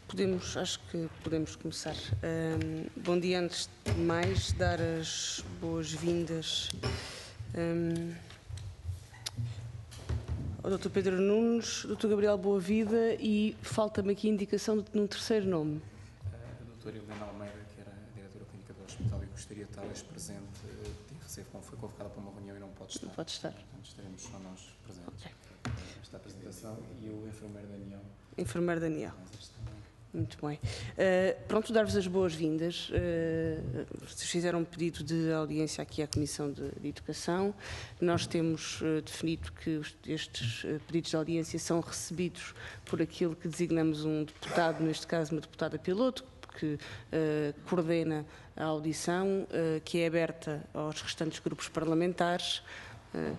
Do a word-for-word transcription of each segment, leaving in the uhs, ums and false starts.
Podemos, acho que podemos começar. Um, bom dia, antes de mais, dar as boas-vindas um, ao doutor Pedro Nunes, doutor Gabriel Boavida e falta-me aqui a indicação de um terceiro nome. A doutora Helena Almeida, que era a diretora clínica do hospital e gostaria de estar hoje presente, recebe como foi convocada para uma reunião e não pode estar. Não pode estar. Portanto, estaremos só nós presentes. Okay. Esta apresentação e o enfermeiro Daniel. Enfermeiro Daniel. Muito bem. Uh, pronto, dar-vos as boas-vindas. Uh, vocês fizeram um pedido de audiência aqui à Comissão de, de Educação. Nós temos uh, definido que os, estes uh, pedidos de audiência são recebidos por aquilo que designamos um deputado, neste caso uma deputada piloto, que uh, coordena a audição, uh, que é aberta aos restantes grupos parlamentares. Uh,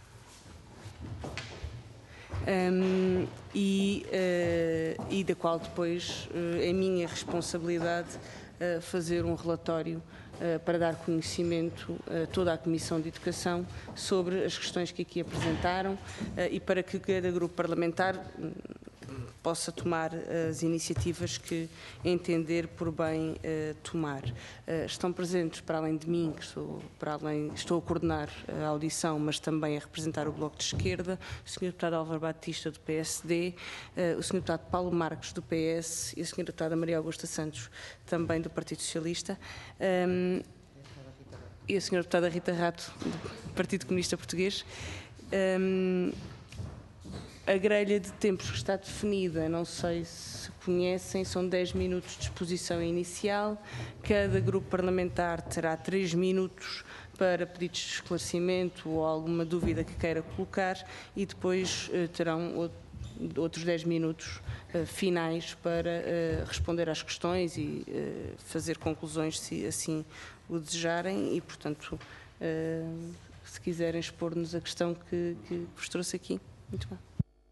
Um, e, uh, e da qual depois uh, é minha responsabilidade uh, fazer um relatório uh, para dar conhecimento a toda a Comissão de Educação sobre as questões que aqui apresentaram uh, e para que cada grupo parlamentar uh, possa tomar as iniciativas que entender por bem uh, tomar. Uh, estão presentes, para além de mim, que estou, para além, estou a coordenar a audição, mas também a representar o Bloco de Esquerda, o senhor Deputado Álvaro Batista, do P S D, uh, o senhor Deputado Paulo Marques, do P S, e a senhora Deputada Maria Augusta Santos, também do Partido Socialista, um, e a senhora Deputada Rita Rato, do Partido Comunista Português. Um, A grelha de tempos que está definida, não sei se conhecem, são dez minutos de exposição inicial. Cada grupo parlamentar terá três minutos para pedidos de esclarecimento ou alguma dúvida que queira colocar e depois uh, terão outros dez minutos uh, finais para uh, responder às questões e uh, fazer conclusões, se assim o desejarem. E, portanto, uh, se quiserem expor-nos a questão que, que vos trouxe aqui. Muito bem.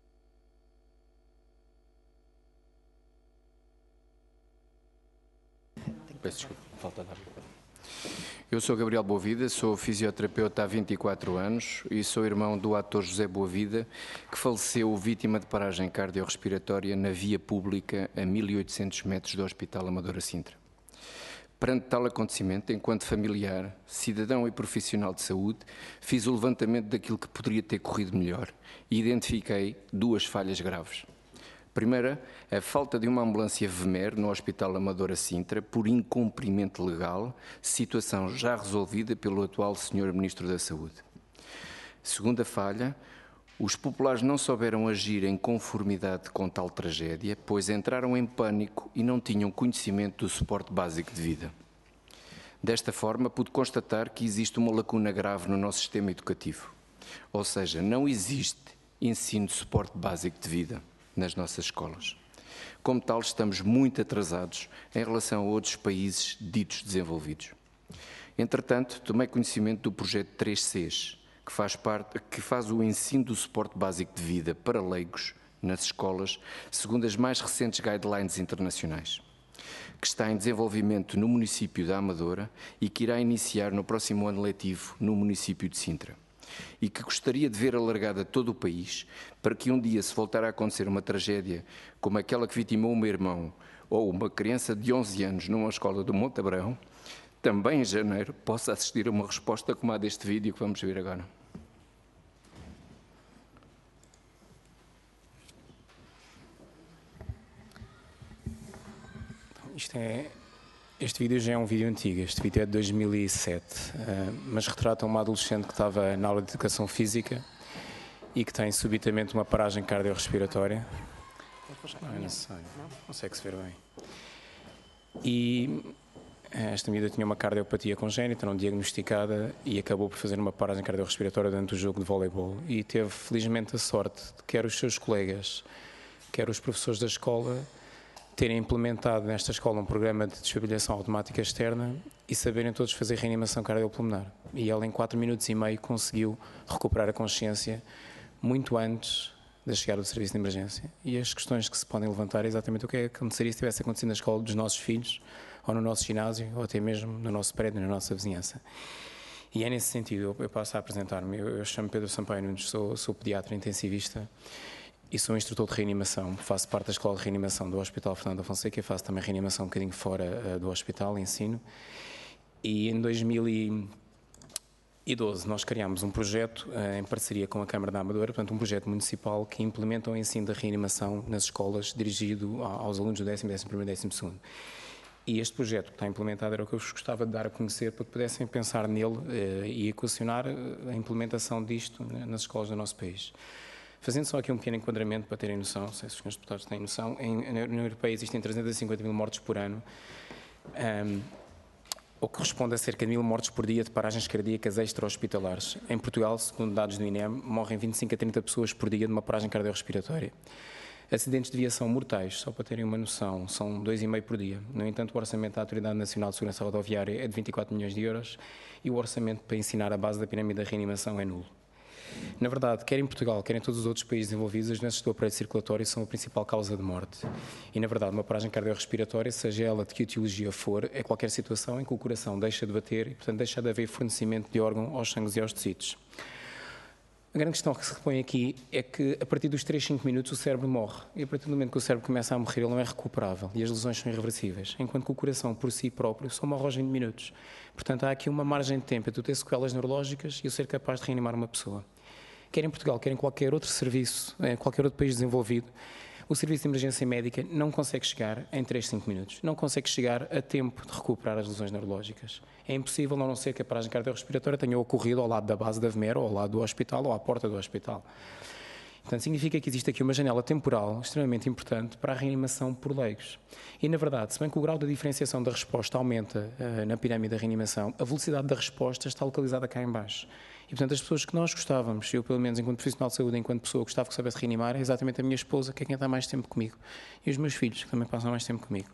Peço desculpa, falta dar. Eu sou Gabriel Boavida, sou fisioterapeuta há vinte e quatro anos e sou irmão do ator José Boavida, que faleceu vítima de paragem cardiorrespiratória na via pública a mil e oitocentos metros do Hospital Amadora Sintra. Perante tal acontecimento, enquanto familiar, cidadão e profissional de saúde, fiz o levantamento daquilo que poderia ter corrido melhor e identifiquei duas falhas graves. Primeira, a falta de uma ambulância V M E R no Hospital Amadora Sintra por incumprimento legal, situação já resolvida pelo atual senhor Ministro da Saúde. Segunda falha, os populares não souberam agir em conformidade com tal tragédia, pois entraram em pânico e não tinham conhecimento do suporte básico de vida. Desta forma, pude constatar que existe uma lacuna grave no nosso sistema educativo, ou seja, não existe ensino de suporte básico de vida nas nossas escolas. Como tal, estamos muito atrasados em relação a outros países ditos desenvolvidos. Entretanto, tomei conhecimento do projeto três Cs, que faz, parte, que faz o ensino do suporte básico de vida para leigos nas escolas, segundo as mais recentes guidelines internacionais, que está em desenvolvimento no município da Amadora e que irá iniciar no próximo ano letivo no município de Sintra, e que gostaria de ver alargada a todo o país, para que um dia, se voltar a acontecer uma tragédia como aquela que vitimou o meu irmão ou uma criança de onze anos numa escola do Monte Abrão, também em janeiro possa assistir a uma resposta como a deste vídeo que vamos ver agora. Isto é... Este vídeo já é um vídeo antigo, este vídeo é de dois mil e sete, mas retrata uma adolescente que estava na aula de Educação Física e que tem subitamente uma paragem cardiorrespiratória. Não é necessário, consegue-se ver bem. E esta miúda tinha uma cardiopatia congénita, não diagnosticada, e acabou por fazer uma paragem cardiorrespiratória durante o jogo de voleibol. E teve, felizmente, a sorte de quer os seus colegas, quer os professores da escola, terem implementado nesta escola um programa de desfibrilação automática externa e saberem todos fazer reanimação cardiopulmonar. E ela, em quatro minutos e meio, conseguiu recuperar a consciência muito antes da chegada do serviço de emergência. E as questões que se podem levantar é exatamente o que aconteceria se tivesse acontecido na escola dos nossos filhos, ou no nosso ginásio, ou até mesmo no nosso prédio, na nossa vizinhança. E é nesse sentido, eu, eu passo a apresentar-me. Eu, eu chamo Pedro Sampaio Nunes, sou, sou pediatra intensivista e sou instrutor de reanimação, faço parte da Escola de Reanimação do Hospital Fernando da Fonseca e faço também reanimação um bocadinho fora uh, do hospital, ensino. E em dois mil e doze nós criámos um projeto uh, em parceria com a Câmara da Amadora, portanto um projeto municipal que implementa o ensino da reanimação nas escolas dirigido aos alunos do décimo, décimo primeiro e décimo segundo. E este projeto que está implementado era o que eu vos gostava de dar a conhecer para que pudessem pensar nele uh, e equacionar a implementação disto nas escolas do nosso país. Fazendo só aqui um pequeno enquadramento para terem noção, não sei se os senhores deputados têm noção, em, na União Europeia existem trezentos e cinquenta mil mortes por ano, um, o que corresponde a cerca de mil mortes por dia de paragens cardíacas extra-hospitalares. Em Portugal, segundo dados do I N E M, morrem vinte e cinco a trinta pessoas por dia de uma paragem cardiorrespiratória. Acidentes de viação mortais, só para terem uma noção, são dois vírgula cinco por dia. No entanto, o orçamento da Autoridade Nacional de Segurança Rodoviária é de vinte e quatro milhões de euros e o orçamento para ensinar a base da pirâmide da reanimação é nulo. Na verdade, quer em Portugal, quer em todos os outros países desenvolvidos, as doenças do aparelho circulatório são a principal causa de morte. E, na verdade, uma paragem cardiorrespiratória, seja ela de que etiologia for, é qualquer situação em que o coração deixa de bater e, portanto, deixa de haver fornecimento de órgão aos sangues e aos tecidos. A grande questão que se repõe aqui é que, a partir dos três, cinco minutos, o cérebro morre. E, a partir do momento que o cérebro começa a morrer, ele não é recuperável e as lesões são irreversíveis. Enquanto que o coração, por si próprio, só morre aos vinte minutos. Portanto, há aqui uma margem de tempo entre tu ter sequelas neurológicas e eu ser capaz de reanimar uma pessoa. Quer em Portugal, quer em qualquer outro serviço, em qualquer outro país desenvolvido, o serviço de emergência médica não consegue chegar em três, cinco minutos. Não consegue chegar a tempo de recuperar as lesões neurológicas. É impossível, a não ser que a paragem cardiorrespiratória tenha ocorrido ao lado da base da V M E R, ou ao lado do hospital, ou à porta do hospital. Portanto, significa que existe aqui uma janela temporal extremamente importante para a reanimação por leigos. E, na verdade, se bem que o grau de diferenciação da resposta aumenta uh, na pirâmide da reanimação, a velocidade da resposta está localizada cá em baixo. E, portanto, as pessoas que nós gostávamos, eu pelo menos enquanto profissional de saúde, enquanto pessoa que gostava que soubesse reanimar, é exatamente a minha esposa, que é quem está mais tempo comigo, e os meus filhos, que também passam mais tempo comigo.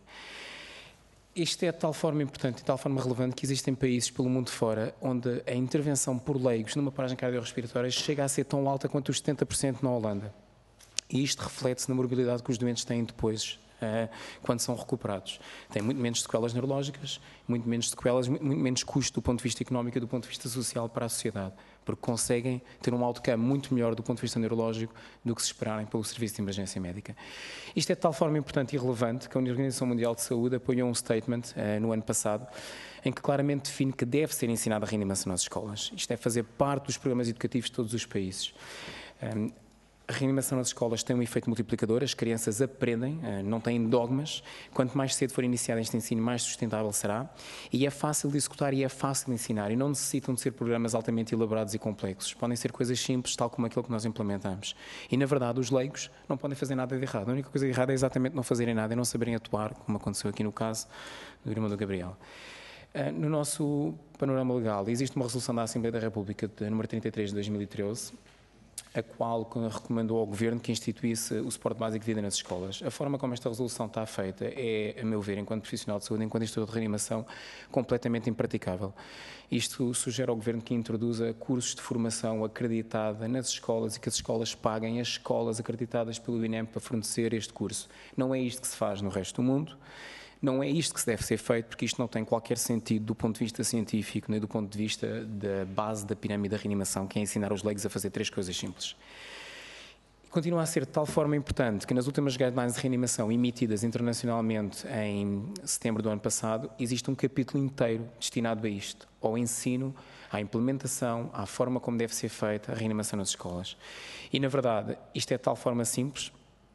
Isto é de tal forma importante e de tal forma relevante que existem países pelo mundo fora onde a intervenção por leigos numa paragem cardiorrespiratória chega a ser tão alta quanto os setenta por cento na Holanda. E isto reflete-se na morbilidade que os doentes têm depois, Uh, quando são recuperados. Tem muito menos sequelas neurológicas, muito menos sequelas, muito, muito menos custo do ponto de vista económico e do ponto de vista social para a sociedade, porque conseguem ter um outcome muito melhor do ponto de vista neurológico do que se esperarem pelo Serviço de Emergência Médica. Isto é de tal forma importante e relevante que a Organização Mundial de Saúde apoiou um statement uh, no ano passado em que claramente define que deve ser ensinada a reanimação nas escolas. Isto é fazer parte dos programas educativos de todos os países. Um, A reanimação nas escolas tem um efeito multiplicador, as crianças aprendem, não têm dogmas, quanto mais cedo for iniciado este ensino, mais sustentável será, e é fácil de executar e é fácil de ensinar, e não necessitam de ser programas altamente elaborados e complexos, podem ser coisas simples, tal como aquilo que nós implementamos. E, na verdade, os leigos não podem fazer nada de errado, a única coisa de errada é exatamente não fazerem nada e não saberem atuar, como aconteceu aqui no caso do irmão do Gabriel. No nosso panorama legal, existe uma resolução da Assembleia da República, de número trinta e três de dois mil e treze, a qual recomendou ao Governo que instituísse o suporte básico de vida nas escolas. A forma como esta resolução está feita é, a meu ver, enquanto profissional de saúde, enquanto instrutor de reanimação, completamente impraticável. Isto sugere ao Governo que introduza cursos de formação acreditada nas escolas e que as escolas paguem as escolas acreditadas pelo I N E M para fornecer este curso. Não é isto que se faz no resto do mundo. Não é isto que se deve ser feito, porque isto não tem qualquer sentido do ponto de vista científico, nem do ponto de vista da base da pirâmide da reanimação, que é ensinar os leigos a fazer três coisas simples. Continua a ser de tal forma importante que nas últimas guidelines de reanimação emitidas internacionalmente em setembro do ano passado, existe um capítulo inteiro destinado a isto, ao ensino, à implementação, à forma como deve ser feita a reanimação nas escolas. E, na verdade, isto é de tal forma simples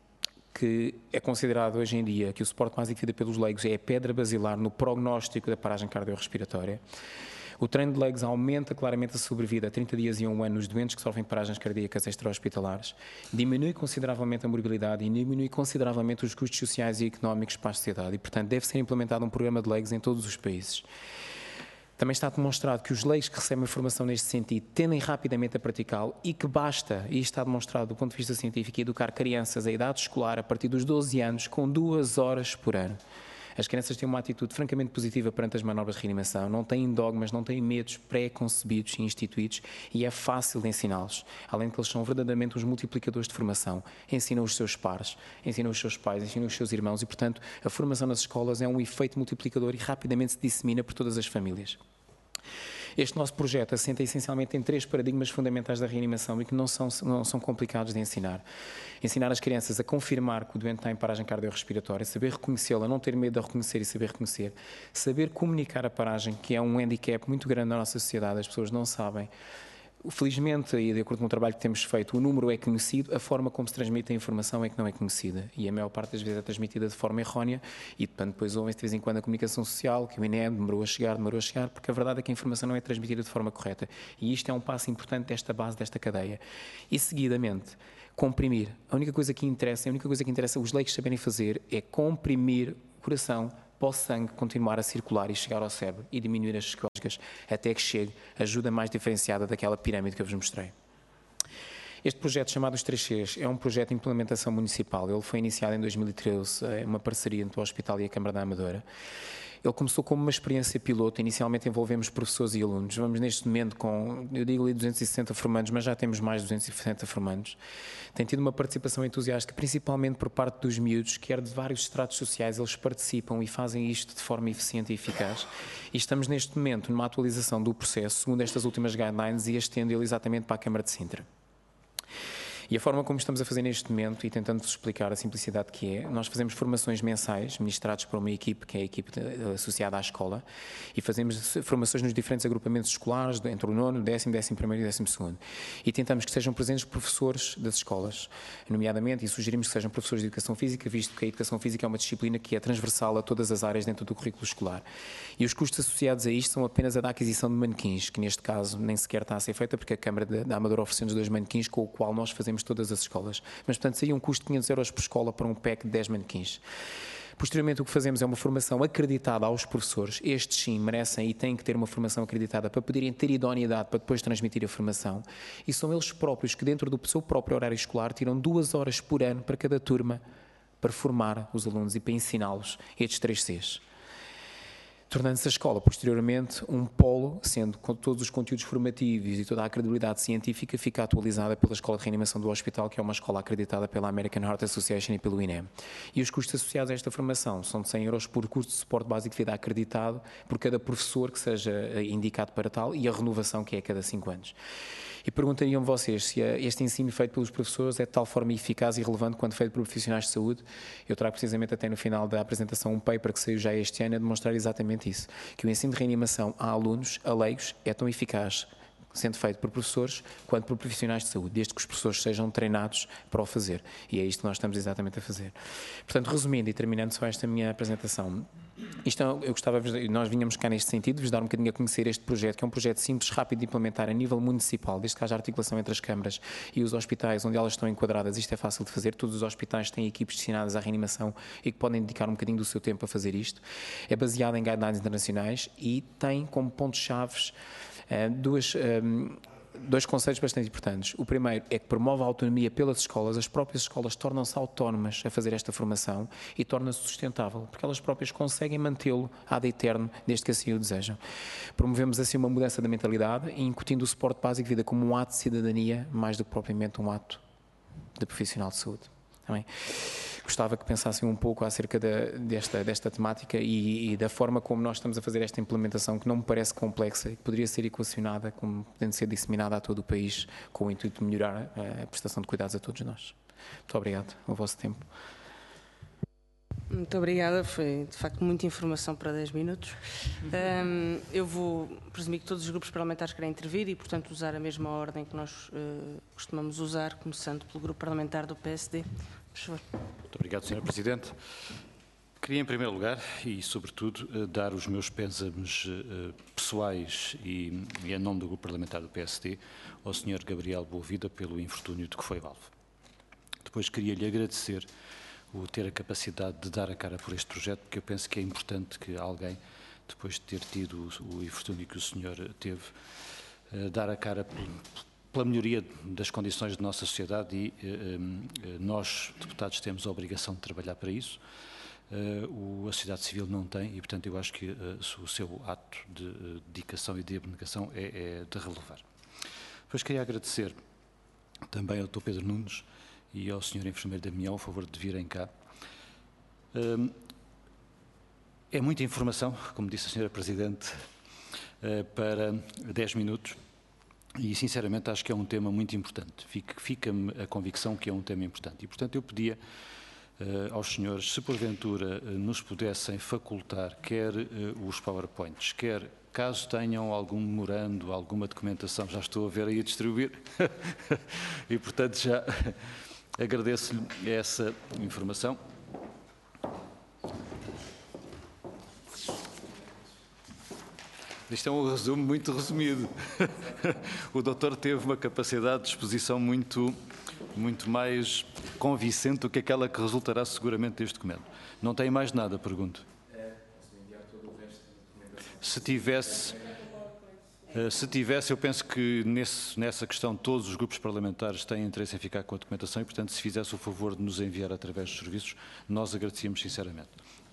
que é considerado hoje em dia que o suporte básico de vida pelos leigos é a pedra basilar no prognóstico da paragem cardiorrespiratória. O treino de leigos aumenta claramente a sobrevida a trinta dias e um ano nos doentes que sofrem paragens cardíacas extra-hospitalares, diminui consideravelmente a morbilidade e diminui consideravelmente os custos sociais e económicos para a sociedade e, portanto, deve ser implementado um programa de leigos em todos os países. Também está demonstrado que os leigos que recebem informação neste sentido tendem rapidamente a praticá-lo e que basta, e isto está demonstrado do ponto de vista científico, educar crianças à idade escolar a partir dos doze anos com duas horas por ano. As crianças têm uma atitude francamente positiva perante as manobras de reanimação, não têm dogmas, não têm medos pré-concebidos e instituídos e é fácil de ensiná-los. Além de que eles são verdadeiramente os multiplicadores de formação. Ensinam os seus pares, ensinam os seus pais, ensinam os seus irmãos e, portanto, a formação nas escolas é um efeito multiplicador e rapidamente se dissemina por todas as famílias. Este nosso projeto assenta essencialmente em três paradigmas fundamentais da reanimação e que não são, não são complicados de ensinar. Ensinar as crianças a confirmar que o doente está em paragem cardiorrespiratória, saber reconhecê-la, não ter medo de a reconhecer e saber reconhecer, saber comunicar a paragem, que é um handicap muito grande na nossa sociedade, as pessoas não sabem. Felizmente, e de acordo com o trabalho que temos feito, o número é conhecido, a forma como se transmite a informação é que não é conhecida. E a maior parte das vezes é transmitida de forma errónea e, portanto, depois ouvem-se de vez em quando a comunicação social, que o I N E M demorou a chegar, demorou a chegar, porque a verdade é que a informação não é transmitida de forma correta. E isto é um passo importante desta base, desta cadeia. E, seguidamente, comprimir. A única coisa que interessa, a única coisa que interessa os leigos saberem fazer é comprimir o coração para o sangue continuar a circular e chegar ao cérebro e diminuir as sequelas até que chegue a ajuda mais diferenciada daquela pirâmide que eu vos mostrei. Este projeto, chamado Os três Cs, é um projeto de implementação municipal. Ele foi iniciado em dois mil e treze, é uma parceria entre o Hospital e a Câmara da Amadora. Ele começou como uma experiência piloto, inicialmente envolvemos professores e alunos. Vamos neste momento com, eu digo ali duzentos e sessenta formandos, mas já temos mais de duzentos e sessenta formandos. Tem tido uma participação entusiástica, principalmente por parte dos miúdos, quer de vários estratos sociais, eles participam e fazem isto de forma eficiente e eficaz. E estamos neste momento numa atualização do processo, segundo estas últimas guidelines, e estendê-lo exatamente para a Câmara de Sintra. E a forma como estamos a fazer neste momento, e tentando-vos explicar a simplicidade que é, nós fazemos formações mensais, ministradas por uma equipe, que é a equipe de, associada à escola, e fazemos formações nos diferentes agrupamentos escolares, entre o nono, décimo, décimo primeiro e décimo segundo. E tentamos que sejam presentes professores das escolas, nomeadamente, e sugerimos que sejam professores de educação física, visto que a educação física é uma disciplina que é transversal a todas as áreas dentro do currículo escolar. E os custos associados a isto são apenas a da aquisição de manequins, que neste caso nem sequer está a ser feita, porque a Câmara da Amadora ofereceu-nos dois manequins, com o qual nós fazemos todas as escolas. Mas, portanto, seria um custo de quinhentos euros por escola para um pack de dez manequins. Posteriormente, o que fazemos é uma formação acreditada aos professores. Estes, sim, merecem e têm que ter uma formação acreditada para poderem ter idoneidade para depois transmitir a formação. E são eles próprios que, dentro do seu próprio horário escolar, tiram duas horas por ano para cada turma para formar os alunos e para ensiná-los estes três Cs. Tornando-se a escola, posteriormente, um polo, sendo com todos os conteúdos formativos e toda a credibilidade científica, fica atualizada pela Escola de Reanimação do Hospital, que é uma escola acreditada pela American Heart Association e pelo I N E M. E os custos associados a esta formação são de cem euros por curso de suporte básico de vida acreditado, por cada professor que seja indicado para tal, e a renovação, que é a cada cinco anos. E perguntariam vocês se este ensino feito pelos professores é de tal forma eficaz e relevante quanto feito por profissionais de saúde. Eu trago precisamente até no final da apresentação um paper que saiu já este ano a demonstrar exatamente isso, que o ensino de reanimação a alunos, a leigos, é tão eficaz sendo feito por professores quanto por profissionais de saúde, desde que os professores sejam treinados para o fazer. E é isto que nós estamos exatamente a fazer. Portanto, resumindo e terminando só esta minha apresentação, isto eu gostava, nós vinhamos cá neste sentido, vos dar um bocadinho a conhecer este projeto, que é um projeto simples, rápido de implementar a nível municipal, desde que haja articulação entre as câmaras e os hospitais onde elas estão enquadradas. Isto é fácil de fazer, todos os hospitais têm equipes destinadas à reanimação e que podem dedicar um bocadinho do seu tempo a fazer isto. É baseado em guidelines internacionais e tem como pontos-chave uh, duas... Um, Dois conceitos bastante importantes. O primeiro é que promove a autonomia pelas escolas. As próprias escolas tornam-se autónomas a fazer esta formação e torna-se sustentável, porque elas próprias conseguem mantê-lo ad eterno, desde que assim o desejam. Promovemos assim uma mudança da mentalidade e incutindo o suporte básico de vida como um ato de cidadania, mais do que propriamente um ato de profissional de saúde. Também gostava que pensassem um pouco acerca da, desta, desta temática e, e da forma como nós estamos a fazer esta implementação, que não me parece complexa e que poderia ser equacionada, como podendo ser disseminada a todo o país, com o intuito de melhorar a prestação de cuidados a todos nós. Muito obrigado ao vosso tempo. Muito obrigada, foi de facto muita informação para dez minutos. Um, eu vou presumir que todos os grupos parlamentares querem intervir e, portanto, usar a mesma ordem que nós uh, costumamos usar, começando pelo grupo parlamentar do P S D. Por favor. Muito obrigado, senhora Presidente. Queria, em primeiro lugar, e sobretudo, dar os meus pésames uh, pessoais e, e em nome do grupo parlamentar do P S D ao senhor Gabriel Boavida pelo infortúnio de que foi alvo. Depois queria-lhe agradecer o ter a capacidade de dar a cara por este projeto, porque eu penso que é importante que alguém, depois de ter tido o, o infortúnio que o senhor teve, uh, dar a cara por, pela melhoria das condições da nossa sociedade e uh, nós, deputados, temos a obrigação de trabalhar para isso. Uh, o, a sociedade civil não tem e, portanto, eu acho que uh, o seu ato de uh, dedicação e de abnegação é, é de relevar. Depois queria agradecer também ao doutor Pedro Nunes e ao senhor enfermeiro Damião a favor de virem cá. Uh, é muita informação, como disse a senhora Presidente, uh, para dez minutos. E, sinceramente, acho que é um tema muito importante. Fica-me a convicção que é um tema importante. E, portanto, eu pedia uh, aos senhores, se porventura uh, nos pudessem facultar quer uh, os PowerPoints, quer, caso tenham algum memorando, alguma documentação, já estou a ver aí a distribuir, e, portanto, já agradeço-lhe essa informação. Isto é um resumo muito resumido. O doutor teve uma capacidade de exposição muito, muito mais convincente do que aquela que resultará seguramente deste documento. Não tem mais nada, pergunto. Se tivesse, se tivesse, eu penso que nesse, nessa questão todos os grupos parlamentares têm interesse em ficar com a documentação e, portanto, se fizesse o favor de nos enviar através dos serviços, nós agradecíamos sinceramente.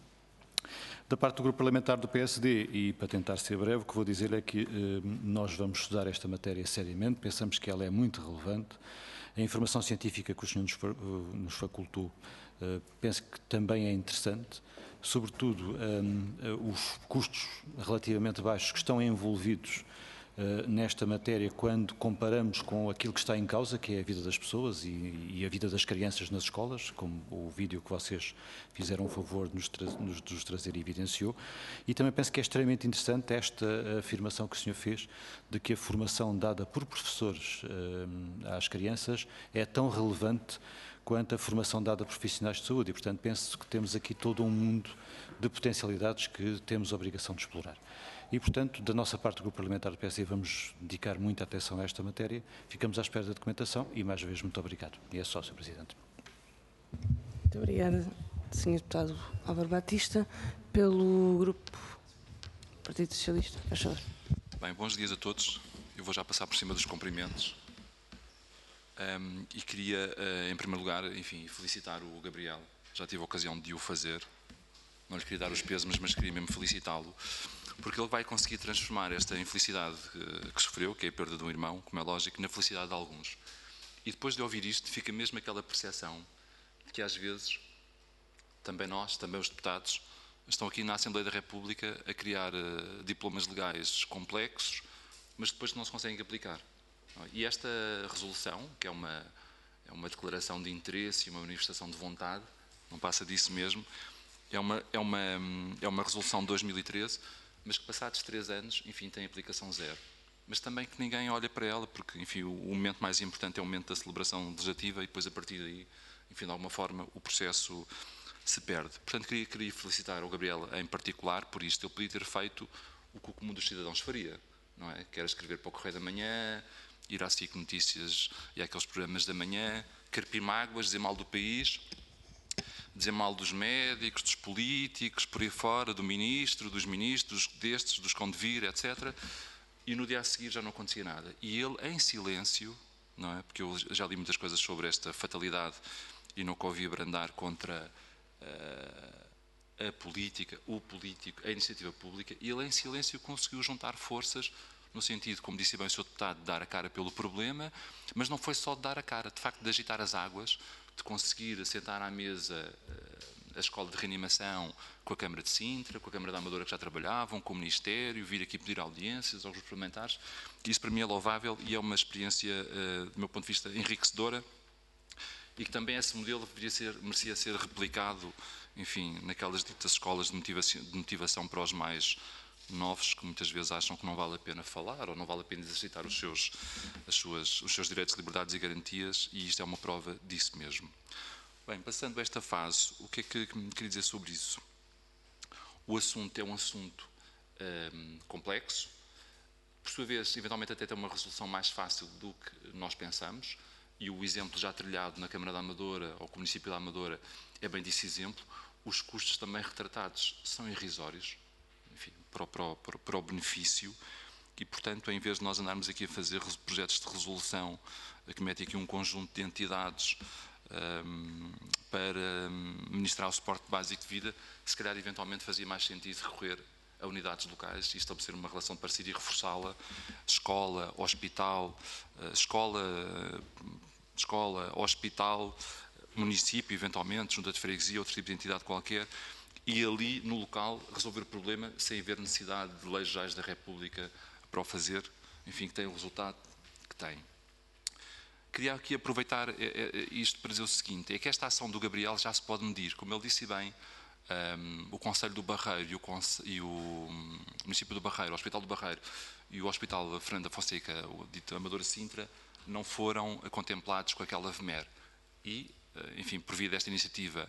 Da parte do Grupo Parlamentar do P S D, e para tentar ser breve, o que vou dizer é que eh, nós vamos estudar esta matéria seriamente, pensamos que ela é muito relevante. A informação científica que o senhor nos, nos facultou, eh, penso que também é interessante, sobretudo eh, os custos relativamente baixos que estão envolvidos Uh, nesta matéria quando comparamos com aquilo que está em causa, que é a vida das pessoas e, e a vida das crianças nas escolas, como o vídeo que vocês fizeram o favor de nos, tra nos, de nos trazer evidenciou. E também penso que é extremamente interessante esta afirmação que o senhor fez de que a formação dada por professores uh, às crianças é tão relevante quanto a formação dada por profissionais de saúde. E, portanto, penso que temos aqui todo um mundo de potencialidades que temos a obrigação de explorar. E, portanto, da nossa parte do Grupo Parlamentar do P S D vamos dedicar muita atenção a esta matéria. Ficamos à espera da documentação e, mais uma vez, muito obrigado. E é só, senhor Presidente. Muito obrigada, senhor Deputado Álvaro Batista. Pelo Grupo Partido Socialista. Faz favor. Bem, bons dias a todos. Eu vou já passar por cima dos cumprimentos. Um, e queria, uh, em primeiro lugar, enfim, felicitar o Gabriel. Já tive a ocasião de o fazer. Não lhe queria dar os pêsames, mas queria mesmo felicitá-lo, porque ele vai conseguir transformar esta infelicidade que, que sofreu, que é a perda de um irmão, como é lógico, na felicidade de alguns. E depois de ouvir isto, fica mesmo aquela percepção de que às vezes, também nós, também os deputados, estão aqui na Assembleia da República a criar uh, diplomas legais complexos, mas depois não se conseguem aplicar. E esta resolução, que é uma, é uma declaração de interesse e uma manifestação de vontade, não passa disso mesmo, é uma, é uma, é uma resolução de dois mil e treze, mas que passados três anos, enfim, tem aplicação zero. Mas também que ninguém olha para ela, porque, enfim, o, o momento mais importante é o momento da celebração legislativa e depois, a partir daí, enfim, de alguma forma, o processo se perde. Portanto, queria, queria felicitar o Gabriel em particular por isto. Ele podia ter feito o que o comum dos cidadãos faria, não é? Que era escrever para o Correio da Manhã, ir às SIC Notícias e àqueles programas da manhã, carpir mágoas, dizer mal do país, dizer mal dos médicos, dos políticos, por aí fora, do ministro, dos ministros, destes, dos que hão de vir, etcétera. E no dia a seguir já não acontecia nada. E ele, em silêncio, não é? Porque eu já li muitas coisas sobre esta fatalidade e nunca ouvi abrandar contra uh, a política, o político, a iniciativa pública, e ele, em silêncio, conseguiu juntar forças no sentido, como disse bem o senhor Deputado, de dar a cara pelo problema, mas não foi só de dar a cara, de facto de agitar as águas, de conseguir sentar à mesa a Escola de Reanimação com a Câmara de Sintra, com a Câmara da Amadora que já trabalhavam, com o Ministério, vir aqui pedir audiências aos grupos parlamentares. Isso para mim é louvável e é uma experiência, do meu ponto de vista, enriquecedora e que também esse modelo deveria ser, merecia ser replicado, enfim, naquelas ditas escolas de motivação, de motivação para os mais novos, que muitas vezes acham que não vale a pena falar ou não vale a pena exercitar os seus, as suas, os seus direitos, liberdades e garantias, e isto é uma prova disso mesmo. Bem, passando a esta fase, o que é que queria dizer sobre isso? O assunto é um assunto hum, complexo, por sua vez, eventualmente até tem uma resolução mais fácil do que nós pensamos, e o exemplo já trilhado na Câmara da Amadora, ou com o município da Amadora, é bem desse exemplo. Os custos também retratados são irrisórios, enfim, para o, para, o, para o benefício, e, portanto, em vez de nós andarmos aqui a fazer projetos de resolução, que metem aqui um conjunto de entidades um, para ministrar o suporte básico de vida, se calhar, eventualmente, fazia mais sentido recorrer a unidades locais e estabelecer uma relação de parceria e reforçá-la, escola, hospital, escola, escola, hospital, município, eventualmente, junta de freguesia, outro tipo de entidade qualquer, e ali, no local, resolver o problema sem haver necessidade de leis gerais da República para o fazer, enfim, que tem o resultado que tem. Queria aqui aproveitar isto para dizer o seguinte, é que esta ação do Gabriel já se pode medir, como ele disse bem, um, o Conselho do Barreiro e o, e o município do Barreiro, o Hospital do Barreiro e o Hospital Fernando da Fonseca, o dito Amadora Sintra, não foram contemplados com aquela V M E R. E, enfim, por via desta iniciativa,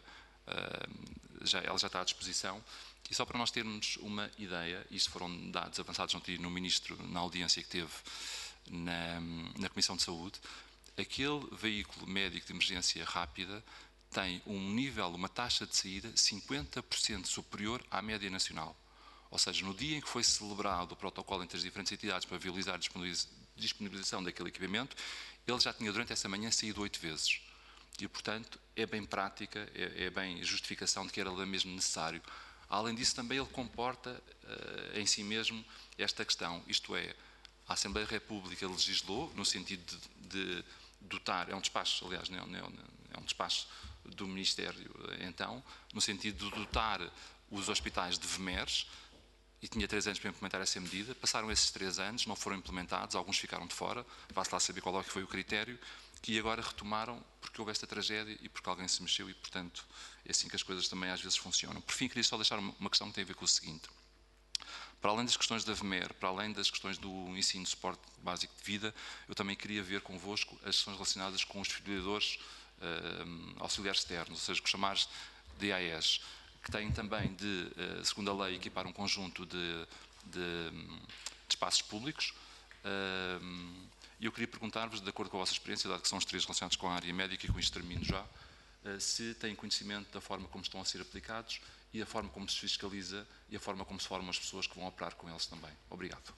já, ela já está à disposição. E só para nós termos uma ideia, isto foram dados avançados ontem no Ministro, na audiência que teve na, na Comissão de Saúde, aquele veículo médico de emergência rápida tem um nível, uma taxa de saída cinquenta por cento superior à média nacional. Ou seja, no dia em que foi celebrado o protocolo entre as diferentes entidades para viabilizar a disponibilização daquele equipamento, ele já tinha durante essa manhã saído oito vezes. E, portanto, é bem prática, é, é bem justificação de que era mesmo necessário. Além disso, também ele comporta uh, em si mesmo esta questão, isto é, a Assembleia da República legislou no sentido de, de dotar, é um despacho, aliás, não é, é um despacho do Ministério, então, no sentido de dotar os hospitais de V M E Rs, e tinha três anos para implementar essa medida, passaram esses três anos, não foram implementados, alguns ficaram de fora, vá-se lá saber qual é que foi o critério, que agora retomaram porque houve esta tragédia e porque alguém se mexeu e, portanto, é assim que as coisas também às vezes funcionam. Por fim, queria só deixar uma questão que tem a ver com o seguinte. Para além das questões da V M E R, para além das questões do ensino de suporte básico de vida, eu também queria ver convosco as questões relacionadas com os desfibriladores uh, auxiliares externos, ou seja, os chamados D A Es, que têm também, de, uh, segundo a lei, equipar um conjunto de, de, de espaços públicos. Uh, E eu queria perguntar-vos, de acordo com a vossa experiência, dado que são os três relacionados com a área médica, e com isto termino já, se têm conhecimento da forma como estão a ser aplicados e a forma como se fiscaliza e a forma como se formam as pessoas que vão operar com eles também. Obrigado.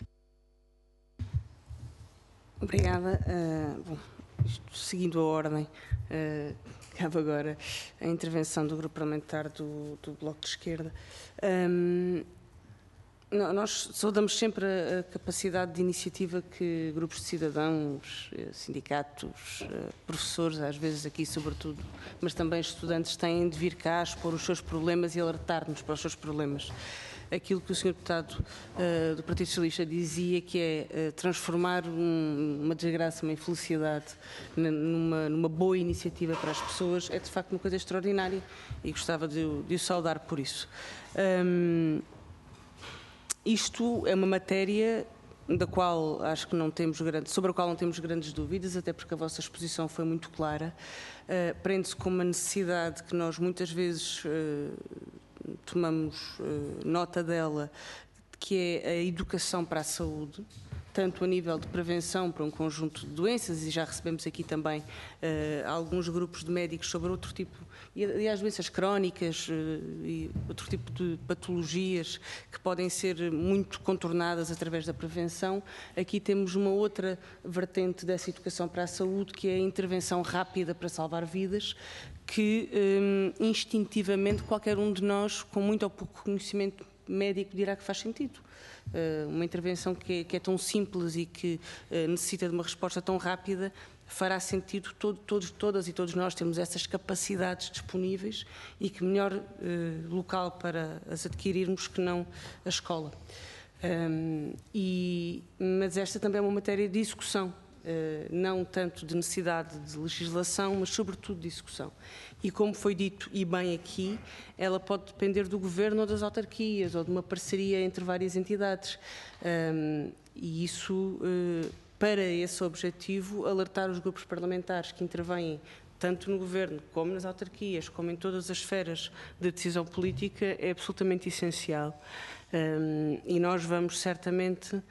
Obrigada. Uh, bom, isto, seguindo a ordem, uh, cabe agora a intervenção do Grupo Parlamentar do, do Bloco de Esquerda. Um, Nós saudamos sempre a capacidade de iniciativa que grupos de cidadãos, sindicatos, professores, às vezes aqui sobretudo, mas também estudantes, têm de vir cá expor os seus problemas e alertar-nos para os seus problemas. Aquilo que o senhor Deputado uh, do Partido Socialista dizia, que é uh, transformar um, uma desgraça, uma infelicidade, numa, numa boa iniciativa para as pessoas, é de facto uma coisa extraordinária e gostava de, de o saudar por isso. Um, Isto é uma matéria da qual acho que não temos grande, sobre a qual não temos grandes dúvidas, até porque a vossa exposição foi muito clara. Uh, prende-se com uma necessidade que nós muitas vezes uh, tomamos uh, nota dela, que é a educação para a saúde, tanto a nível de prevenção para um conjunto de doenças, e já recebemos aqui também uh, alguns grupos de médicos sobre outro tipo, e as doenças crónicas uh, e outro tipo de patologias que podem ser muito contornadas através da prevenção. Aqui temos uma outra vertente dessa educação para a saúde, que é a intervenção rápida para salvar vidas, que um, instintivamente qualquer um de nós, com muito ou pouco conhecimento médico, dirá que faz sentido. Uh, uma intervenção que é, que é tão simples e que uh, necessita de uma resposta tão rápida, fará sentido. Todo, todos, todas e todos nós temos essas capacidades disponíveis, e que melhor uh, local para as adquirirmos que não a escola. Um, e, mas esta também é uma matéria de execução, uh, não tanto de necessidade de legislação, mas sobretudo de execução. E como foi dito e bem aqui, ela pode depender do governo ou das autarquias, ou de uma parceria entre várias entidades. Um, e isso, uh, para esse objetivo, alertar os grupos parlamentares que intervêm tanto no governo, como nas autarquias, como em todas as esferas de decisão política, é absolutamente essencial. Um, e nós vamos certamente,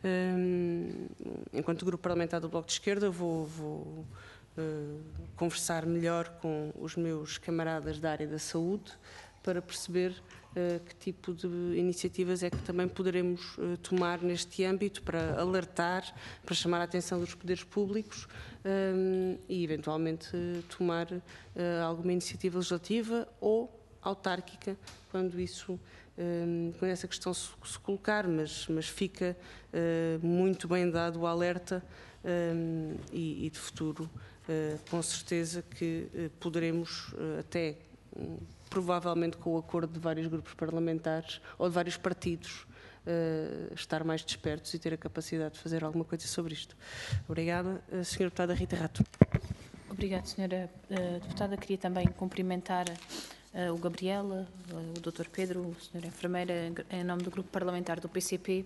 um, enquanto grupo parlamentar do Bloco de Esquerda, vou... vou Uh, conversar melhor com os meus camaradas da área da saúde para perceber uh, que tipo de iniciativas é que também poderemos uh, tomar neste âmbito para alertar, para chamar a atenção dos poderes públicos um, e eventualmente uh, tomar uh, alguma iniciativa legislativa ou autárquica quando isso, um, quando essa questão se, se colocar, mas, mas fica uh, muito bem dado o alerta um, e, e de futuro. Uh, com certeza que uh, poderemos uh, até um, provavelmente com o acordo de vários grupos parlamentares ou de vários partidos, uh, estar mais despertos e ter a capacidade de fazer alguma coisa sobre isto. Obrigada. Uh, senhora Deputada Rita Rato. Obrigada, senhora uh, Deputada. Queria também cumprimentar uh, o Gabriel, uh, o doutor Pedro, a senhora enfermeira, em nome do Grupo Parlamentar do P C P.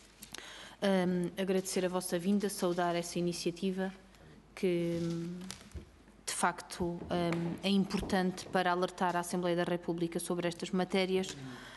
Um, agradecer a vossa vinda, saudar essa iniciativa que, de facto, um, é importante para alertar a Assembleia da República sobre estas matérias.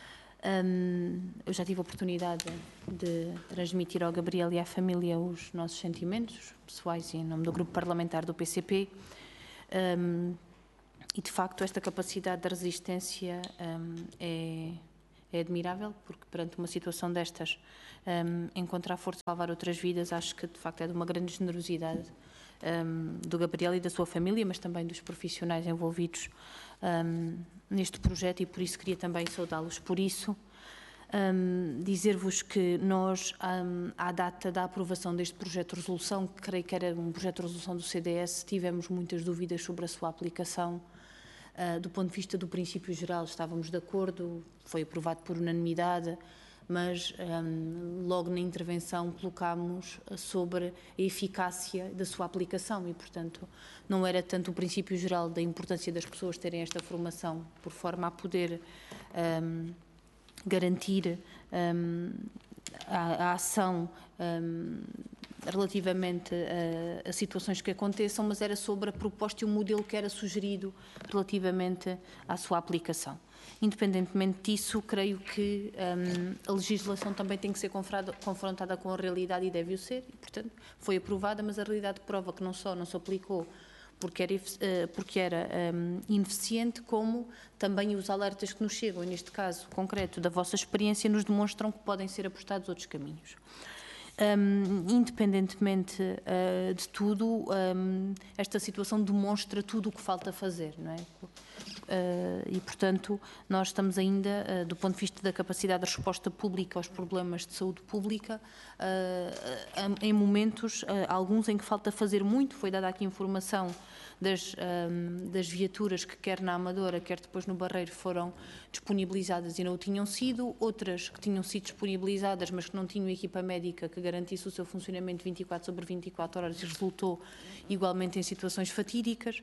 Um, eu já tive a oportunidade de transmitir ao Gabriel e à família os nossos sentimentos pessoais e em nome do Grupo Parlamentar do P C P. Um, e, de facto, esta capacidade de resistência um, é... é admirável, porque perante uma situação destas, um, encontrar força de salvar outras vidas, acho que de facto é de uma grande generosidade um, do Gabriel e da sua família, mas também dos profissionais envolvidos um, neste projeto, e por isso queria também saudá-los por isso. Um, dizer-vos que nós, um, à data da aprovação deste projeto de resolução, que creio que era um projeto de resolução do C D S, tivemos muitas dúvidas sobre a sua aplicação. Uh, do ponto de vista do princípio geral, estávamos de acordo, foi aprovado por unanimidade, mas um, logo na intervenção colocámos sobre a eficácia da sua aplicação e, portanto, não era tanto o princípio geral da importância das pessoas terem esta formação, por forma a poder um, garantir um, a, a ação um, relativamente a, a situações que aconteçam, mas era sobre a proposta e o modelo que era sugerido relativamente à sua aplicação. Independentemente disso, creio que um, a legislação também tem que ser confrontada com a realidade e deve o ser, e, portanto, foi aprovada, mas a realidade prova que não só não se aplicou porque era, porque era um, ineficiente, como também os alertas que nos chegam, e neste caso concreto da vossa experiência, nos demonstram que podem ser apostados outros caminhos. Um, independentemente uh, de tudo, um, esta situação demonstra tudo o que falta fazer, não é? Uh, e, portanto, nós estamos ainda, uh, do ponto de vista da capacidade de resposta pública aos problemas de saúde pública, uh, em momentos, uh, alguns em que falta fazer muito. Foi dada aqui informação das, um, das viaturas que quer na Amadora, quer depois no Barreiro, foram disponibilizadas e não o tinham sido, outras que tinham sido disponibilizadas, mas que não tinham equipa médica que garantisse o seu funcionamento vinte e quatro sobre vinte e quatro horas, e resultou igualmente em situações fatídicas.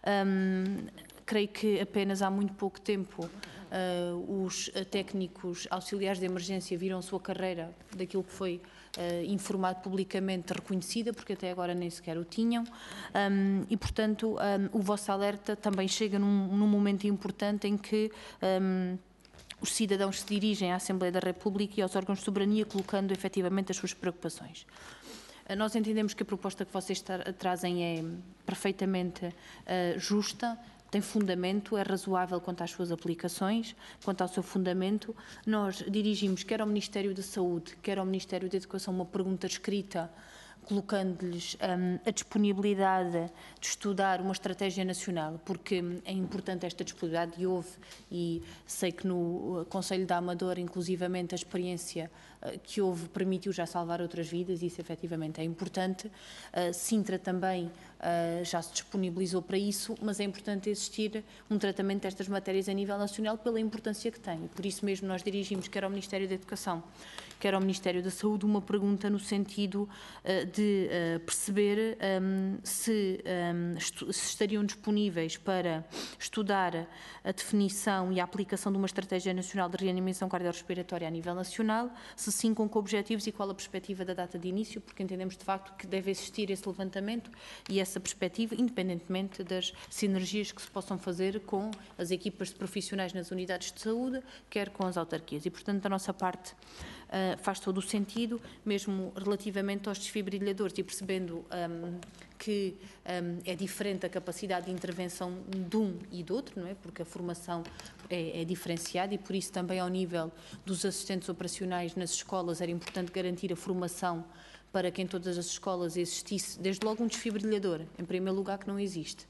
Um, creio que apenas há muito pouco tempo uh, os técnicos auxiliares de emergência viram a sua carreira daquilo que foi uh, informado publicamente reconhecida, porque até agora nem sequer o tinham, um, e, portanto, um, o vosso alerta também chega num, num momento importante em que um, os cidadãos se dirigem à Assembleia da República e aos órgãos de soberania, colocando efetivamente as suas preocupações. Nós entendemos que a proposta que vocês trazem é perfeitamente uh, justa, tem fundamento, é razoável quanto às suas aplicações, quanto ao seu fundamento. Nós dirigimos quer ao Ministério da Saúde, quer ao Ministério da Educação uma pergunta escrita, colocando-lhes um, a disponibilidade de estudar uma estratégia nacional, porque é importante esta disponibilidade, e houve, e sei que no Conselho da Amadora, inclusivamente, a experiência uh, que houve permitiu já salvar outras vidas, e isso efetivamente é importante. Uh, Sintra também uh, já se disponibilizou para isso, mas é importante existir um tratamento destas matérias a nível nacional pela importância que tem. Por isso mesmo nós dirigimos quer ao Ministério da Educação, quer ao Ministério da Saúde, uma pergunta no sentido uh, de uh, perceber um, se, um, se estariam disponíveis para estudar a definição e a aplicação de uma estratégia nacional de reanimação cardiorrespiratória a nível nacional, se sim, com que objetivos e qual a perspectiva da data de início, porque entendemos de facto que deve existir esse levantamento e essa perspectiva, independentemente das sinergias que se possam fazer com as equipas de profissionais nas unidades de saúde, quer com as autarquias. E, portanto, da nossa parte, Uh, faz todo o sentido, mesmo relativamente aos desfibrilhadores, e percebendo um, que um, é diferente a capacidade de intervenção de um e do outro, não é? Porque a formação é, é diferenciada, e por isso também ao nível dos assistentes operacionais nas escolas era importante garantir a formação para que em todas as escolas existisse, desde logo, um desfibrilhador, em primeiro lugar, que não existe.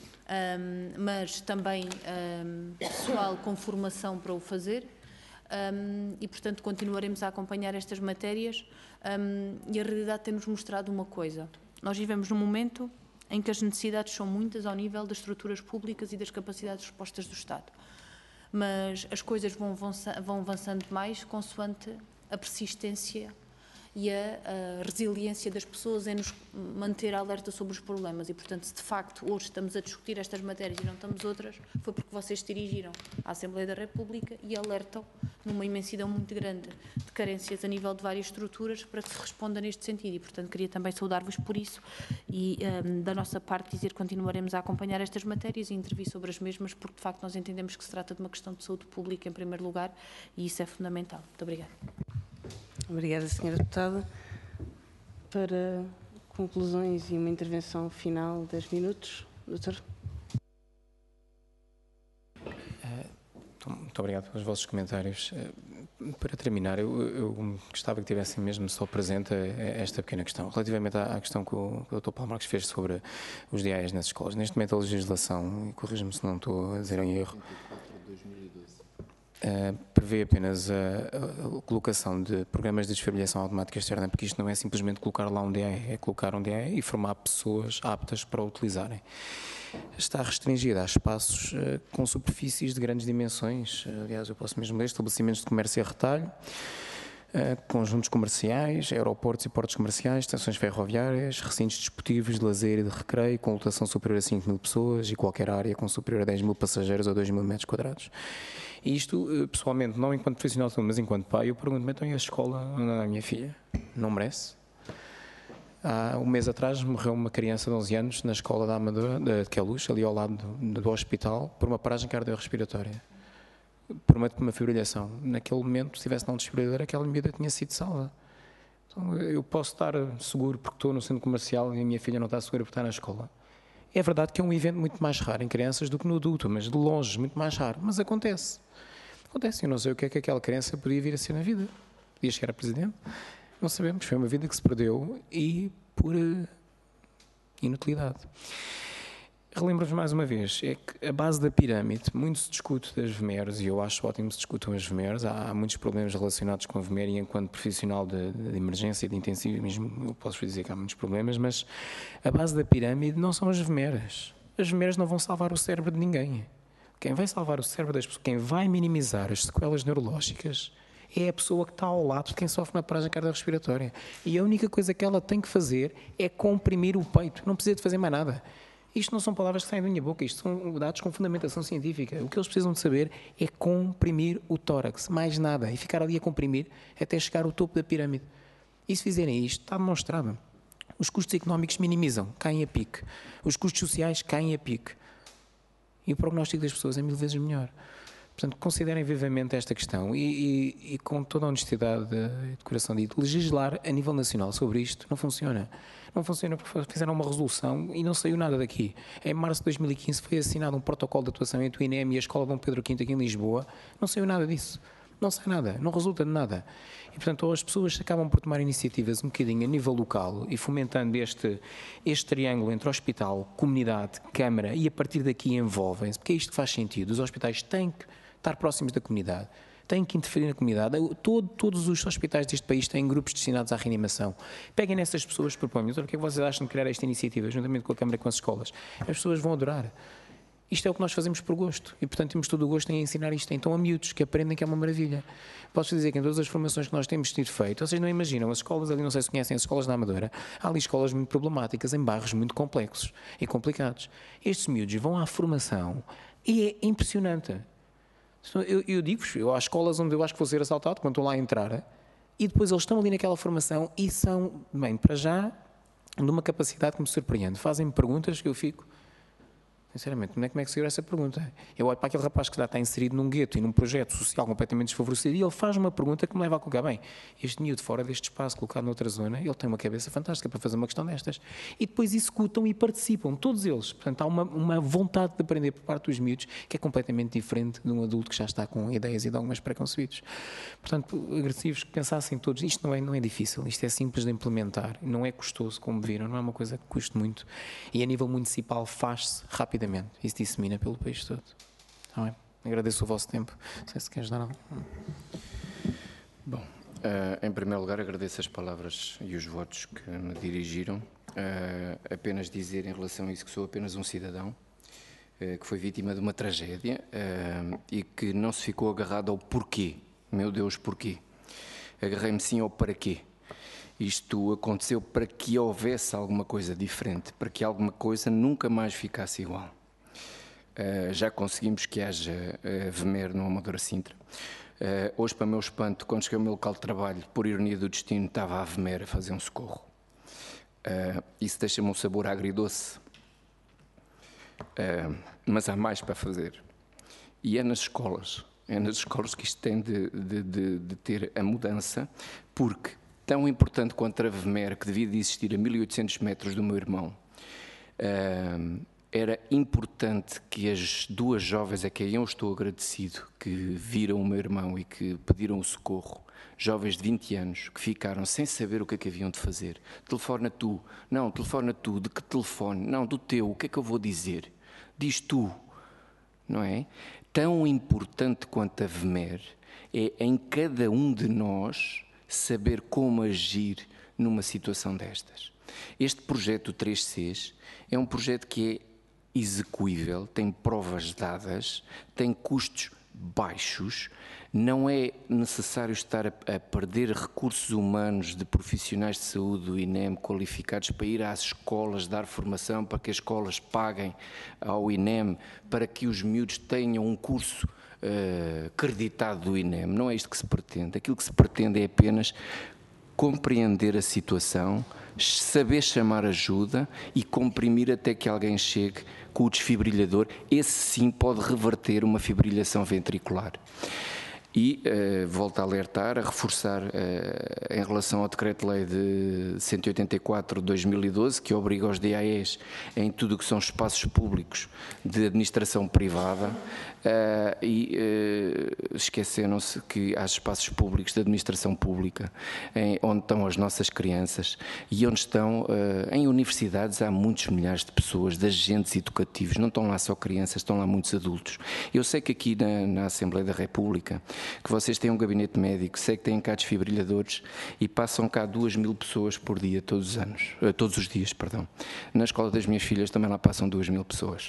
Um, mas também um, pessoal com formação para o fazer. Um, e, portanto, continuaremos a acompanhar estas matérias, um, e a realidade tem-nos mostrado uma coisa. Nós vivemos num momento em que as necessidades são muitas ao nível das estruturas públicas e das capacidades de respostas do Estado. mas as coisas vão, avança, vão avançando mais consoante a persistência e a, a resiliência das pessoas em nos manter alerta sobre os problemas. E, portanto, se de facto hoje estamos a discutir estas matérias e não estamos outras, foi porque vocês se dirigiram à Assembleia da República e alertam numa imensidão muito grande de carências a nível de várias estruturas para que se responda neste sentido. E, portanto, queria também saudar-vos por isso e, um, da nossa parte, dizer que continuaremos a acompanhar estas matérias e intervir sobre as mesmas, porque, de facto, nós entendemos que se trata de uma questão de saúde pública, em primeiro lugar, e isso é fundamental. Muito obrigada. Obrigada, senhora Deputada. Para conclusões e uma intervenção final, dez minutos. Doutor. Muito obrigado pelos vossos comentários. Para terminar, eu, eu gostava que tivessem mesmo só presente esta pequena questão. Relativamente à questão que o, que o doutor Paulo Marques fez sobre os D A Es nas escolas. Neste momento a legislação, e corrija-me se não estou a dizer em erro, Uh, prevê apenas a, a, a colocação de programas de desfibrilação automática externa, porque isto não é simplesmente colocar lá um D A E, é colocar um D A E e formar pessoas aptas para o utilizarem. Está restringida a espaços uh, com superfícies de grandes dimensões, uh, aliás eu posso mesmo ler, estabelecimentos de comércio e retalho, uh, conjuntos comerciais, aeroportos e portos comerciais, estações ferroviárias, recintos desportivos de lazer e de recreio, com lotação superior a cinco mil pessoas e qualquer área com superior a dez mil passageiros ou dois mil metros quadrados. E isto, pessoalmente, não enquanto profissional, mas enquanto pai, eu pergunto-me, então e a escola onde anda a minha filha? Não merece? Há um mês atrás morreu uma criança de onze anos na escola da Amadora, de Queluz, ali ao lado do, do hospital, por uma paragem cardiorrespiratória, por uma, por uma fibrilhação. Naquele momento, se tivesse não um desfibrilador, aquela miúda tinha sido salva. Então, eu posso estar seguro porque estou no centro comercial e a minha filha não está segura porque está na escola. É verdade que é um evento muito mais raro em crianças do que no adulto, mas de longe, muito mais raro. Mas acontece. Acontece. Eu não sei o que é que aquela criança podia vir a ser na vida. Podia chegar a presidente? Não sabemos. Foi uma vida que se perdeu e por uh, inutilidade. Relembro-vos mais uma vez, é que a base da pirâmide, muito se discute das V M E Rs, e eu acho ótimo que se discutam as V M E Rs, há, há muitos problemas relacionados com a V M E R e enquanto profissional de, de emergência e de intensivismo, eu posso dizer que há muitos problemas, mas a base da pirâmide não são as V M E Rs. As V M E Rs não vão salvar o cérebro de ninguém. Quem vai salvar o cérebro das pessoas, quem vai minimizar as sequelas neurológicas, é a pessoa que está ao lado de quem sofre uma paragem cardiorrespiratória. E a única coisa que ela tem que fazer é comprimir o peito, não precisa de fazer mais nada. Isto não são palavras que saem da minha boca, isto são dados com fundamentação científica. O que eles precisam de saber é comprimir o tórax, mais nada, e ficar ali a comprimir até chegar ao topo da pirâmide. E se fizerem isto, está demonstrado. Os custos económicos minimizam, caem a pique. Os custos sociais caem a pique. E o prognóstico das pessoas é mil vezes melhor. Portanto, considerem vivamente esta questão e, e, e com toda a honestidade de coração dito, legislar a nível nacional sobre isto não funciona. Não funciona porque fizeram uma resolução e não saiu nada daqui. Em março de dois mil e quinze foi assinado um protocolo de atuação entre o I N E M e a Escola Dom Pedro quinto aqui em Lisboa. Não saiu nada disso. Não sai nada, não resulta de nada. E, portanto, ou as pessoas acabam por tomar iniciativas um bocadinho a nível local e fomentando este, este triângulo entre hospital, comunidade, Câmara e a partir daqui envolvem-se, porque é isto que faz sentido. Os hospitais têm que estar próximos da comunidade, têm que interferir na comunidade. Todo, todos os hospitais deste país têm grupos destinados à reanimação. Peguem nessas pessoas, proponham, o que é que vocês acham de criar esta iniciativa, juntamente com a Câmara e com as escolas? As pessoas vão adorar. Isto é o que nós fazemos por gosto e, portanto, temos todo o gosto em ensinar isto. Então, a miúdos que aprendem que é uma maravilha. Posso dizer que em todas as formações que nós temos tido feito, vocês não imaginam, as escolas ali, não sei se conhecem as escolas da Amadora, há ali escolas muito problemáticas, em bairros muito complexos e complicados. Estes miúdos vão à formação e é impressionante. Eu, eu digo-vos, eu há escolas onde eu acho que vou ser assaltado quando estou lá a entrar e depois eles estão ali naquela formação e são, bem, para já, de uma capacidade que me surpreende. Fazem-me perguntas que eu fico... Sinceramente, como é, como é que se deu essa pergunta? Eu olho para aquele rapaz que já está inserido num gueto e num projeto social completamente desfavorecido e ele faz uma pergunta que me leva a colocar, bem, este miúdo fora deste espaço, colocado noutra zona, ele tem uma cabeça fantástica para fazer uma questão destas. E depois executam e participam, todos eles. Portanto, há uma, uma vontade de aprender por parte dos miúdos que é completamente diferente de um adulto que já está com ideias e dogmas preconcebidos. Portanto, agressivos, que pensassem todos, isto não é, não é difícil, isto é simples de implementar, não é custoso, como viram, não é uma coisa que custe muito. E a nível municipal faz-se rapidamente. Isso dissemina pelo país todo. Tá bem? Agradeço o vosso tempo. Não sei se queres dar algo. Bom, uh, em primeiro lugar agradeço as palavras e os votos que me dirigiram. Uh, apenas dizer em relação a isso que sou apenas um cidadão que foi vítima de uma tragédia e que não se ficou agarrado ao porquê. Meu Deus, porquê? Agarrei-me sim ao para quê. Isto aconteceu para que houvesse alguma coisa diferente, para que alguma coisa nunca mais ficasse igual. Uh, já conseguimos que haja uh, V M E R no Amadora Sintra. Uh, hoje, para meu espanto, quando cheguei ao meu local de trabalho, por ironia do destino, estava a V M E R a fazer um socorro. Uh, isso deixa-me um sabor agridoce, uh, mas há mais para fazer. E é nas escolas, é nas escolas que isto tem de, de, de, de ter a mudança, porque tão importante quanto a V M E R, que devia de existir a mil e oitocentos metros do meu irmão, uh, era importante que as duas jovens a quem eu estou agradecido, que viram o meu irmão e que pediram o socorro, jovens de vinte anos, que ficaram sem saber o que é que haviam de fazer. Telefona tu. Não, telefona tu. De que telefone? Não, do teu. O que é que eu vou dizer? Diz tu. Não é? Tão importante quanto a V M E R é em cada um de nós saber como agir numa situação destas. Este projeto três Cs é um projeto que é execuível, tem provas dadas, tem custos baixos, não é necessário estar a, a perder recursos humanos de profissionais de saúde do I N E M qualificados para ir às escolas dar formação, para que as escolas paguem ao I N E M, para que os miúdos tenham um curso uh, acreditado do I N E M. Não é isto que se pretende. Aquilo que se pretende é apenas compreender a situação, saber chamar ajuda e comprimir até que alguém chegue com o desfibrilhador. Esse sim pode reverter uma fibrilação ventricular. E uh, volto a alertar, a reforçar uh, em relação ao Decreto-Lei de cento e oitenta e quatro de dois mil e doze, que obriga os D A Es em tudo o que são espaços públicos de administração privada, uh, e uh, esqueceram-se que há espaços públicos de administração pública em, onde estão as nossas crianças e onde estão, uh, em universidades há muitos milhares de pessoas, de agentes educativos, não estão lá só crianças, estão lá muitos adultos. Eu sei que aqui na, na Assembleia da República que vocês têm um gabinete médico, sei que têm cá desfibrilhadores e passam cá duas mil pessoas por dia, todos os anos, todos os dias, perdão. Na escola das minhas filhas também lá passam duas mil pessoas.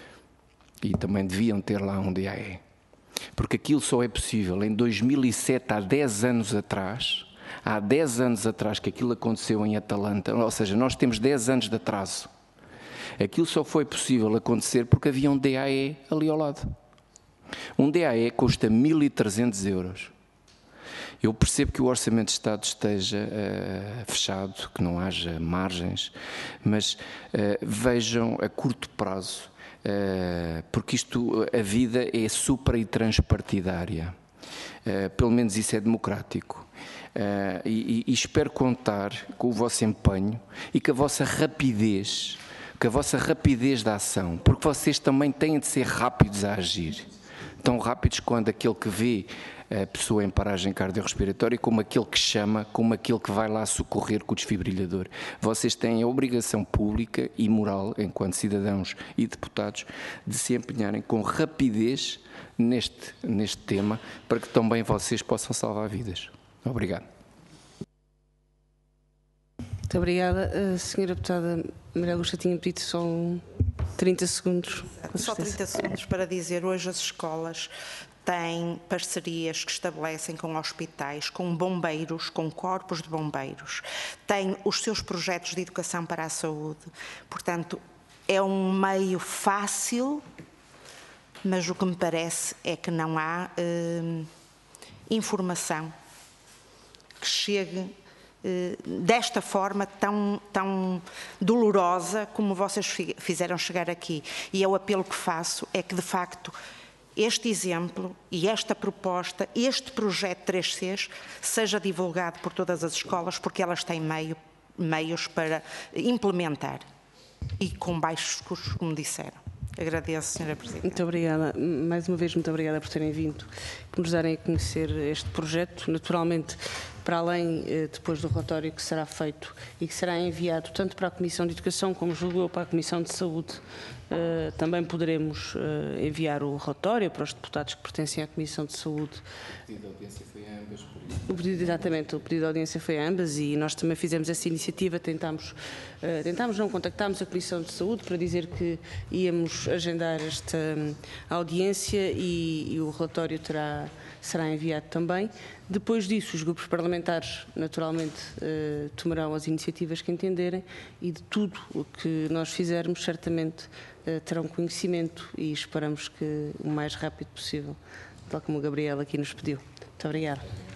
E também deviam ter lá um D A E. Porque aquilo só é possível em dois mil e sete, há dez anos atrás, há dez anos atrás que aquilo aconteceu em Atalanta, ou seja, nós temos dez anos de atraso. Aquilo só foi possível acontecer porque havia um D A E ali ao lado. Um D A E custa mil e trezentos euros. Eu percebo que o Orçamento de Estado esteja uh, fechado, que não haja margens, mas uh, vejam a curto prazo, uh, porque isto, a vida é supra e transpartidária. Uh, pelo menos isso é democrático. Uh, e, e espero contar com o vosso empenho e com a vossa rapidez, com a vossa rapidez da ação, porque vocês também têm de ser rápidos a agir. Tão rápidos quanto aquele que vê a pessoa em paragem cardiorrespiratória, como aquele que chama, como aquele que vai lá socorrer com o desfibrilhador. Vocês têm a obrigação pública e moral, enquanto cidadãos e deputados, de se empenharem com rapidez neste, neste tema, para que também vocês possam salvar vidas. Obrigado. Muito obrigada. A senhora deputada Maria Augusta tinha pedido só trinta segundos. Só trinta segundos para dizer, hoje as escolas têm parcerias que estabelecem com hospitais, com bombeiros, com corpos de bombeiros, têm os seus projetos de educação para a saúde. Portanto, é um meio fácil, mas o que me parece é que não há eh, informação que chegue desta forma tão, tão dolorosa como vocês fizeram chegar aqui. E é o apelo que faço, é que de facto este exemplo e esta proposta, este projeto três Cs, seja divulgado por todas as escolas, porque elas têm meio, meios para implementar e com baixos custos, como disseram. Agradeço, senhora Presidente. Muito obrigada. Mais uma vez, muito obrigada por terem vindo, por nos darem a conhecer este projeto. Naturalmente, para além, depois do relatório que será feito e que será enviado tanto para a Comissão de Educação como julgo eu para a Comissão de Saúde, também poderemos enviar o relatório para os deputados que pertencem à Comissão de Saúde. O pedido de audiência foi a ambas, por isso. O pedido, exatamente, o pedido de audiência foi a ambas e nós também fizemos essa iniciativa, tentámos, tentámos não, contactámos a Comissão de Saúde para dizer que íamos agendar esta audiência e, e o relatório terá, será enviado também. Depois disso, os grupos parlamentares, naturalmente, eh, tomarão as iniciativas que entenderem e de tudo o que nós fizermos, certamente, eh, terão conhecimento e esperamos que o mais rápido possível, tal como o Gabriel aqui nos pediu. Muito obrigada.